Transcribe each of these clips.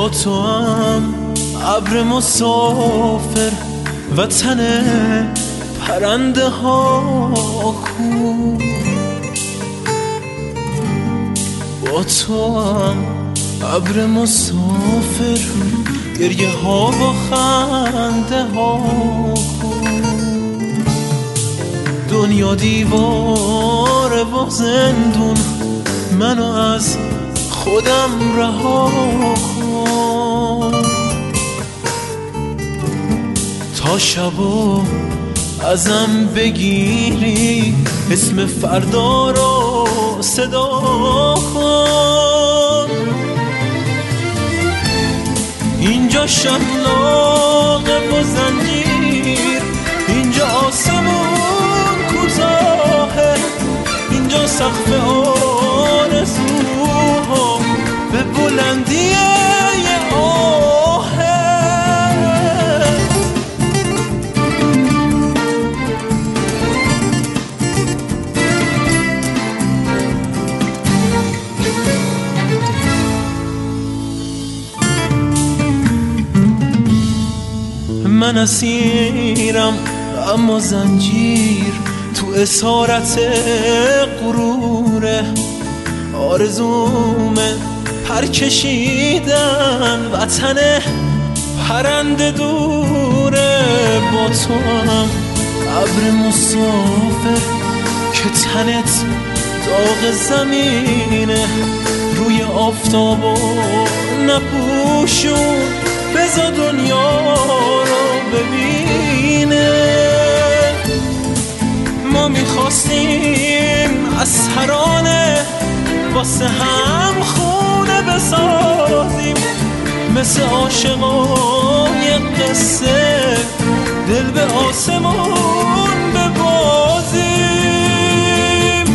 با تو هم ابر مسافر وطن پرنده ها کو، با تو هم ابر مسافر گریه ها و خنده ها کو. دنیا دیواره و زندون، منو از خودم رها کن تا شبو ازم بگیری، اسم فردا رو صدا کن. اینجا شلاقه و زنجیر، اینجا آسمون کوتاهه، اینجا سقف آرزوها به بلندی یه آهه. من اسیرم اما زنجیر تو اسارت غروره، آرزومه پر کشیدن وطن پرنده دوره. با تو هم ابر مسافر که تنت داغ زمینه، روی آفتاب و نپوشون بذار دنیا رو ببینه. ما میخواستیم از ترانه واسه هم خونه بسازیم، مثل عاشقان یه قصه دل به آسمون ببازیم.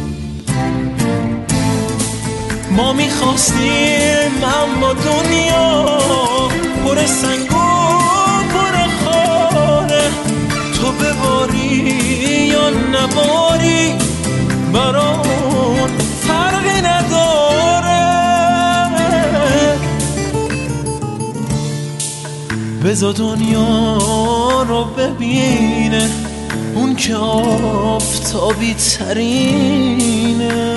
ما میخواستیم اما دنیا پر سنگ و پر خاره، تو بباری یا نباری برامون فرقی نداره. بذار دنیا رو ببینه اون که آفتابی ترینه،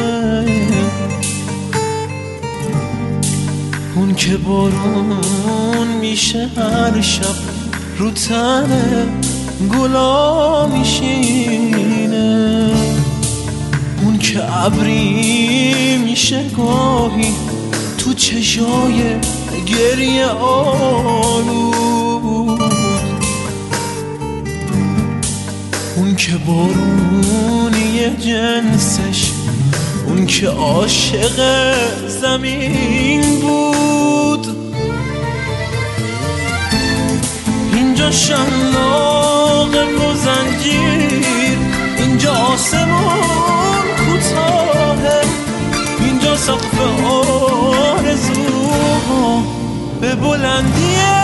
اون که بارون میشه هر شب رو تن گلا میشینه، اون که ابری میشه گاهی تو چشای گریه آلود، اون که بارونی جنسش، اون که عاشق زمین بود. اینجا شلاقه و زنجیر، اینجا آسمون کوتاهه، اینجا سقف آرزوها به بلندی